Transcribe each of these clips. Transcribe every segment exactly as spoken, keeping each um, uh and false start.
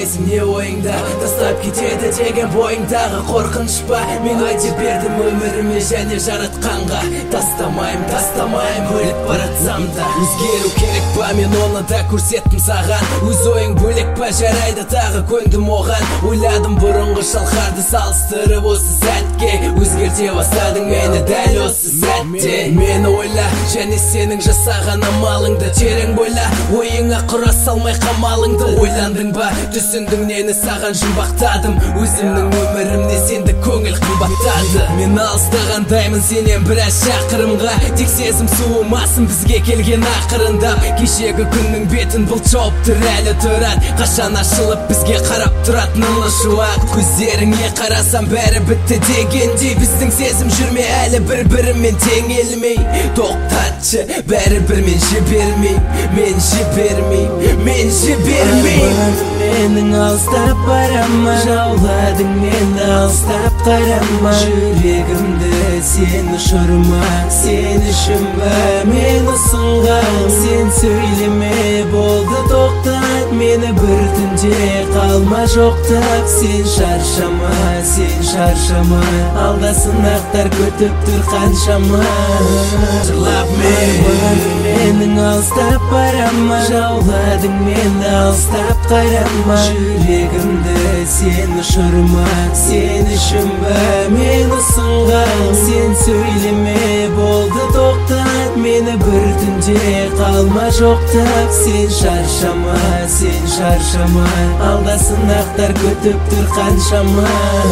ойлайсың не ойыңда, тастап кетеді деген бойыңдағы қорқыныш па? Мен уәде бердім өміріме және жаратқанға, тастамайым, тастамайым өліп баратсам да. Өзгеру керек па, мен оны да көрсеттім саған. Өз ойың бөлек па, жарайды тағы көндім оған. Ойладым бұрынғы шалқарды салыстырып осы сәтке, өзгерте бастадың мені дәл осы сәтте. Мені ойла және сенің жасаған амалыңды терең бойла, ойыңа құра салмай қамалыңды. Ойландың ба, түсіндің нені саған жұмбақтадым, өзімнің өмірімне сенді көңіл қымбаттады. Мен алыстағандаймын сенен біраз шақырымға, тек сезім суымасын бізге келген ақырындап. Кешегі күннің бетін бұл жауып тұр әлі тұрады, қашан ашылып бізге қарап тұратын нұрлы шуақ. Көздеріңе қарасам бәрі бітті дегендей, біздің сезім жүрме әлі бір-бірімен теңелмей. Тоқтатшы, бәрібір мен жібермей, мен жібермей, мен жібермей. Менің алыстап барама, жауладың мені алыстап қарама. Жүрегімді сен ұшырма, сен үшін ба мен ұсынғам. Сен сөйлеме, болды тоқтат мені бір түнде, қалма жоқтап. Сен шаршама, сен шаршама, алда сынақтар күтіп тұр қаншама. Жырлап мен менің алыстап барама, жауладың мені алыстап қарама. Жүрегімді сен ұшырма, сен үшін ба мен ұсынғам. Сен сөйлеме, болды тоқтат мені бір түнде, қалма жоқтап. Сен шаршама, сен шаршама, алда сынақтар күтіп тұр қаншама.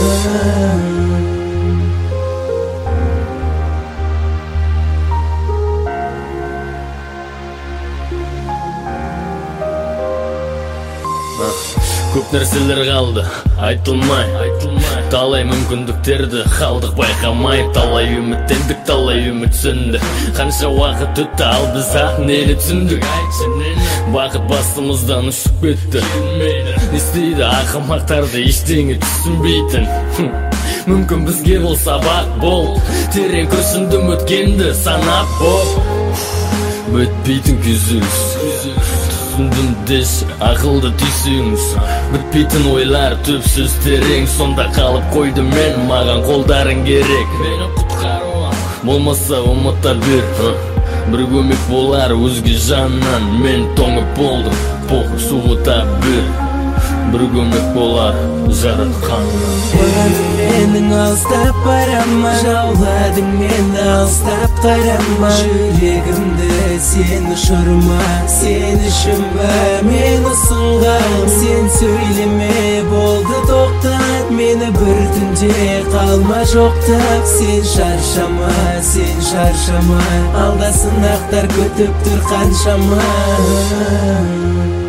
Көп нәрселер қалды, айтылмай, айтылмай. Талай мүмкіндіктерді қалдық байқамай. Талай үміттендік, талай үміт сөнді. Қанша уақыт өтті, ал біз ақ нені түсіндік. Бақыт бастымыздан ұшып кетті. Істейді ақымақтарды ештеңе түсінбейтін. Мүмкін бізге бұл сабақ бол, терең күрсіндім өткенді санап бол. Бітпейтін күйзеліс, түсіндім деші, ақылды түйсеңіз. Бітпейтін ойлар, төпсіз терең, сонда қалып қойды мен, маған қолдарың керек. Мені құтқаруға болмаса ұмыта бер, бір көмек болар өзге жаннан. Мен тоңып болдым, похуй суыта бер, бір көмек болар жаратқаннан. Менің алыстап барама, жауладың мені алыстап қарама. Жүрегімді сен ұшырма, сен үшін ба мен ұсынғам. Сен сөйлеме, болды тоқтат мені бір түнде, қалма жоқтап. Сен шаршама, сен шаршама, алда сынақтар күтіп тұр қаншама.